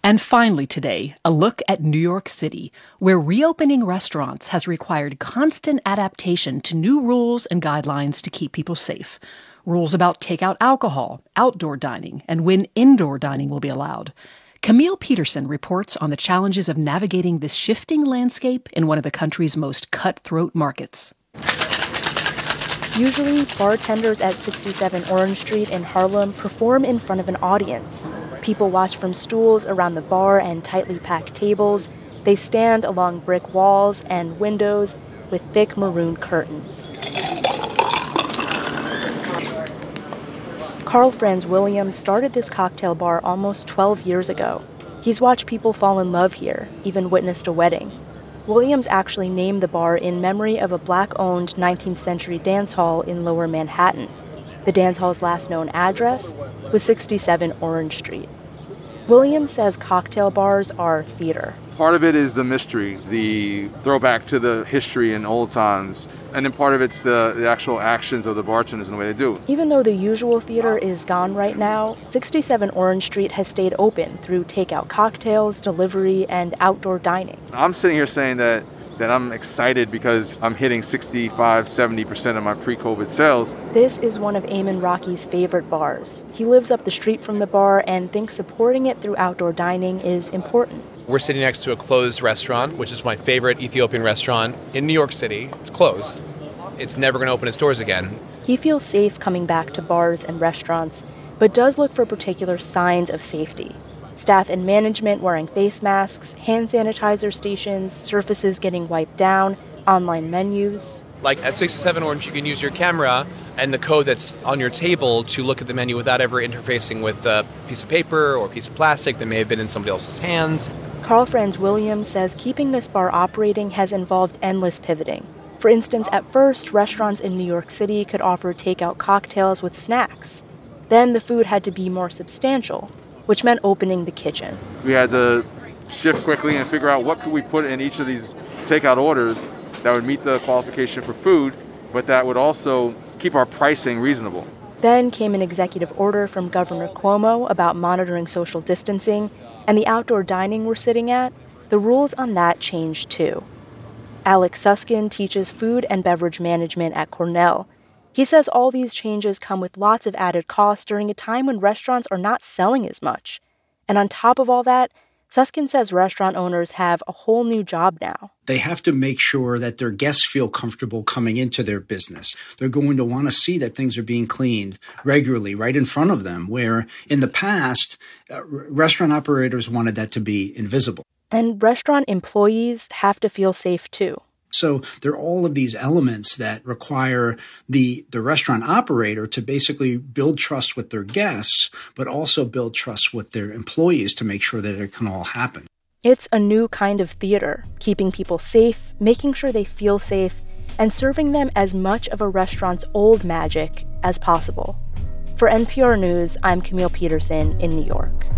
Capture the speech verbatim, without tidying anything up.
And finally today, a look at New York City, where reopening restaurants has required constant adaptation to new rules and guidelines to keep people safe. Rules about takeout alcohol, outdoor dining, and when indoor dining will be allowed. Camille Peterson reports on the challenges of navigating this shifting landscape in one of the country's most cutthroat markets. Usually, bartenders at sixty-seven Orange Street in Harlem perform in front of an audience. People watch from stools around the bar and tightly packed tables. They stand along brick walls and windows with thick maroon curtains. Carl Franz Williams started this cocktail bar almost twelve years ago. He's watched people fall in love here, even witnessed a wedding. Williams actually named the bar in memory of a black-owned nineteenth century dance hall in Lower Manhattan. The dance hall's last known address was sixty-seven Orange Street. Williams says cocktail bars are theater. Part of it is the mystery, the throwback to the history in old times, and then part of it's the, the actual actions of the bartenders and the way they do it. Even though the usual theater is gone right now, sixty-seven Orange Street has stayed open through takeout cocktails, delivery, and outdoor dining. I'm sitting here saying that that I'm excited because I'm hitting sixty-five, seventy percent of my pre-COVID sales. This is one of Eamon Rocky's favorite bars. He lives up the street from the bar and thinks supporting it through outdoor dining is important. We're sitting next to a closed restaurant, which is my favorite Ethiopian restaurant in New York City. It's closed. It's never going to open its doors again. He feels safe coming back to bars and restaurants, but does look for particular signs of safety. Staff and management wearing face masks, hand sanitizer stations, surfaces getting wiped down, online menus. Like at sixty-seven Orange, you can use your camera and the code that's on your table to look at the menu without ever interfacing with a piece of paper or a piece of plastic that may have been in somebody else's hands. Carl Franz Williams says keeping this bar operating has involved endless pivoting. For instance, at first, restaurants in New York City could offer takeout cocktails with snacks. Then the food had to be more substantial, which meant opening the kitchen. We had to shift quickly and figure out what could we put in each of these takeout orders that would meet the qualification for food, but that would also keep our pricing reasonable. Then came an executive order from Governor Cuomo about monitoring social distancing, and the outdoor dining we're sitting at, the rules on that changed too. Alex Suskin teaches food and beverage management at Cornell. He says all these changes come with lots of added costs during a time when restaurants are not selling as much. And on top of all that, Suskin says restaurant owners have a whole new job now. They have to make sure that their guests feel comfortable coming into their business. They're going to want to see that things are being cleaned regularly right in front of them, where in the past, uh, restaurant operators wanted that to be invisible. And restaurant employees have to feel safe too. So there are all of these elements that require the, the restaurant operator to basically build trust with their guests, but also build trust with their employees to make sure that it can all happen. It's a new kind of theater, keeping people safe, making sure they feel safe, and serving them as much of a restaurant's old magic as possible. For N P R News, I'm Camille Peterson in New York.